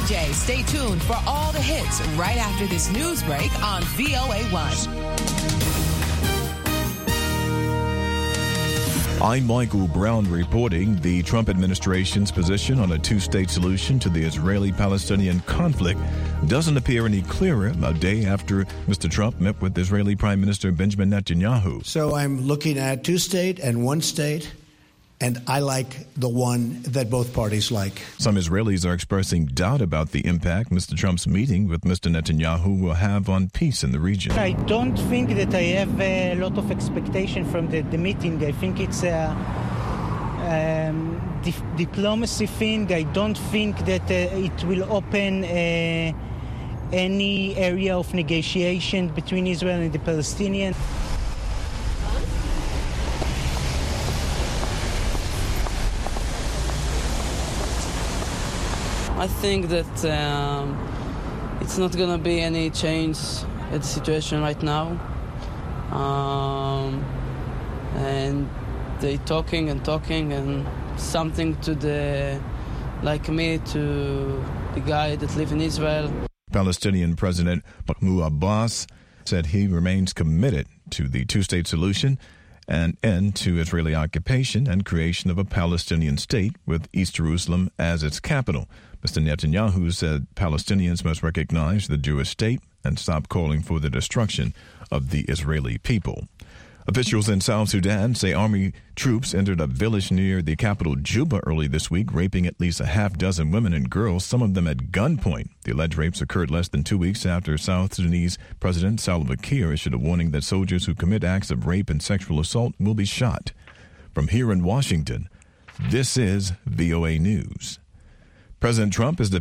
DJ, stay tuned for all the hits right after this news break on VOA1. I'm Michael Brown reporting. The Trump administration's position on a two-state solution to the Israeli-Palestinian conflict doesn't appear any clearer a day after Mr. Trump met with Israeli Prime Minister Benjamin Netanyahu. So I'm looking at two-state and one-state, and I like the one that both parties like. Some Israelis are expressing doubt about the impact Mr. Trump's meeting with Mr. Netanyahu will have on peace in the region. I don't think that I have a lot of expectation from the meeting. I think it's a diplomacy thing. I don't think that it will open any area of negotiation between Israel and the Palestinians. I think that it's not going to be any change at the situation right now. And they talking and something to the guy that live in Israel. Palestinian President Mahmoud Abbas said he remains committed to the two-state solution and end to Israeli occupation and creation of a Palestinian state with East Jerusalem as its capital. Mr. Netanyahu said Palestinians must recognize the Jewish state and stop calling for the destruction of the Israeli people. Officials in South Sudan say army troops entered a village near the capital Juba early this week, raping at least a half dozen women and girls, some of them at gunpoint. The alleged rapes occurred less than 2 weeks after South Sudanese President Salva Kiir issued a warning that soldiers who commit acts of rape and sexual assault will be shot. From here in Washington, this is VOA News. President Trump is